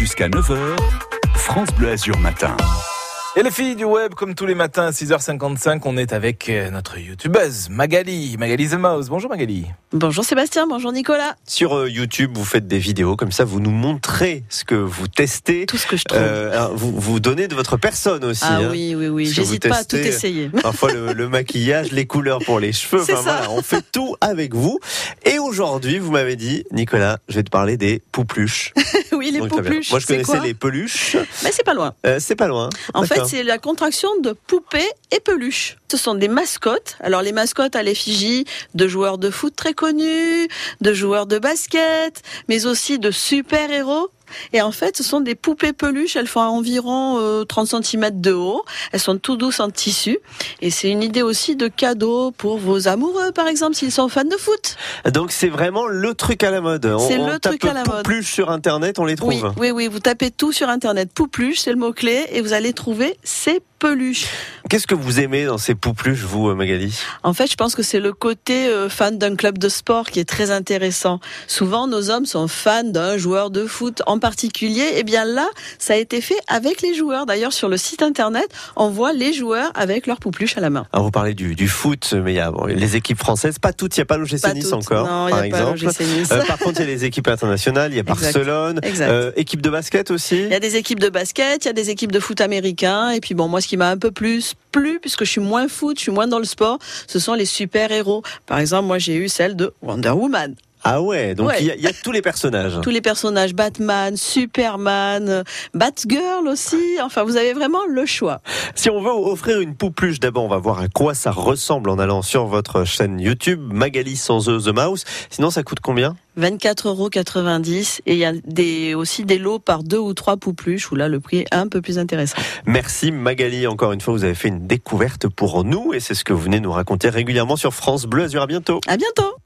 Jusqu'à 9h, France Bleu Azur Matin. Et les filles du web, comme tous les matins à 6h55, on est avec notre youtubeuse Magali the Mouse. Bonjour Magali. Bonjour Sébastien, bonjour Nicolas. Sur YouTube, vous faites des vidéos comme ça, vous nous montrez ce que vous testez. Tout ce que je trouve. Vous donnez de votre personne aussi. Ah oui, j'hésite pas à tout essayer. Parfois le maquillage, les couleurs pour les cheveux, voilà, on fait tout avec vous. Et aujourd'hui, vous m'avez dit, Nicolas, je vais te parler des poupluches. Oui, les poupluches. Moi je connaissais les peluches. Mais c'est pas loin. C'est pas loin. En fait, c'est la contraction de poupée et peluche. Ce sont des mascottes. Alors les mascottes à l'effigie de joueurs de foot très connus, de joueurs de basket, mais aussi de super-héros. Et en fait, ce sont des poupées peluches. Elles font environ 30 cm de haut. Elles sont tout douces en tissu. Et c'est une idée aussi de cadeau pour vos amoureux, par exemple, s'ils sont fans de foot. Donc c'est vraiment le truc à la mode. C'est le truc à la mode. Poupluches sur Internet, on les trouve. Oui. Vous tapez tout sur Internet. Poupluche, c'est le mot-clé. Et vous allez trouver ces peluches. Qu'est-ce que vous aimez dans ces poupluches, vous, Magali ? En fait, je pense que c'est le côté fan d'un club de sport qui est très intéressant. Souvent, nos hommes sont fans d'un joueur de foot en particulier. Et bien là, ça a été fait avec les joueurs. D'ailleurs, sur le site Internet, on voit les joueurs avec leurs poupluches à la main. Alors, vous parlez du foot, mais il y a les équipes françaises. Pas toutes. Il n'y a pas l'OGC Nice encore, non, par exemple. Nice. Par contre, il y a les équipes internationales. Il y a Barcelone. Équipe de basket aussi. Il y a des équipes de basket, il y a des équipes de foot américain. Et puis bon, moi, ce qui m'a un peu plus plu, puisque je suis moins foot, je suis moins dans le sport, ce sont les super-héros. Par exemple, moi, j'ai eu celle de Wonder Woman. Ah ouais, donc il y a tous les personnages. Tous les personnages, Batman, Superman, Batgirl aussi. Enfin, vous avez vraiment le choix. Si on veut offrir une poupluche, d'abord, on va voir à quoi ça ressemble en allant sur votre chaîne YouTube, Magali sans The Mouse. Sinon, ça coûte combien ? 24,90 €. Et il y a aussi des lots par 2 ou 3 poupluches où là, le prix est un peu plus intéressant. Merci Magali. Encore une fois, vous avez fait une découverte pour nous et c'est ce que vous venez nous raconter régulièrement sur France Bleu Azur. À bientôt. À bientôt.